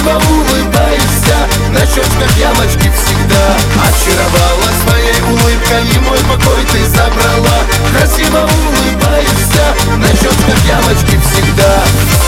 красиво улыбаешься, на щечках ямочки всегда. Очаровала своей улыбкой, и мой покой ты забрала. Красиво улыбаешься, на щечках ямочки всегда.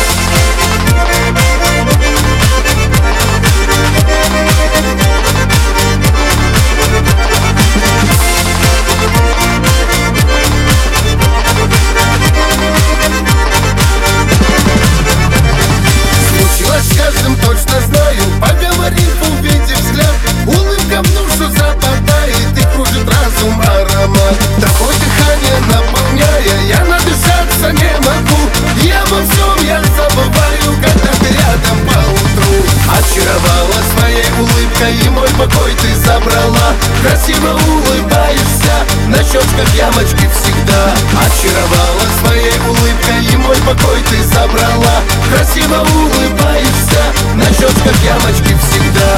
С каждым точно знаю, поговорив, увидев взгляд, улыбка в душу западает и кружит разум аромат. Такое дыхание наполняя, я надышаться не могу. Я во всем я забываю, когда ты рядом поутру. Очаровала своей улыбкой, и мой покой ты забрала. Красиво улыбаешься, на щечках ямочки всегда. Очаровала своей улыбкой, и мой покой ты забрала. Красиво улыбаешься, на щечках ямочки всегда.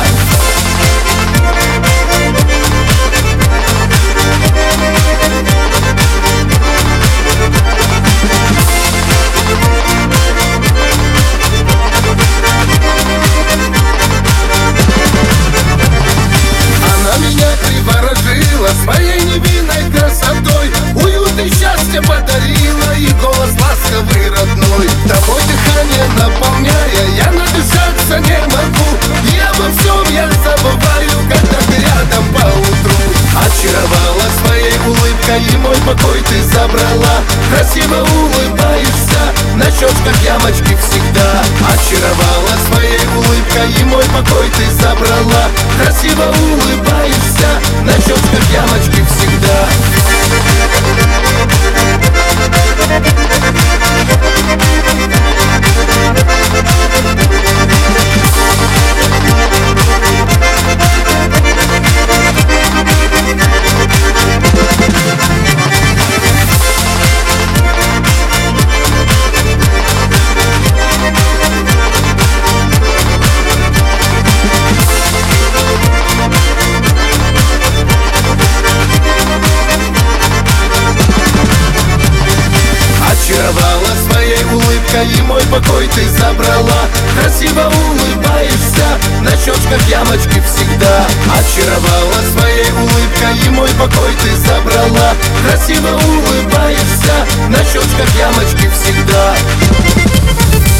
Она меня приворожила своей невинной красотой, уют и счастье подарила, и голос ласковый родной. Тобой дыхание наполняя, я надышаться не могу. Я во всем я забываю, когда ты рядом поутру. Очаровала своей улыбкой, и мой покой ты забрала. Красиво улыбаешься, на щечках ямочки всегда. Очаровала своей улыбкой, и мой покой ты забрала. Красиво улыбаешься, на щечках ямочки всегда. Очаровала своей улыбкой, и мой покой ты забрала. Красиво улыбаешься, на щечках ямочки всегда. Очаровала своей улыбкой, и мой покой ты забрала. Красиво улыбаешься, на щечках ямочки всегда.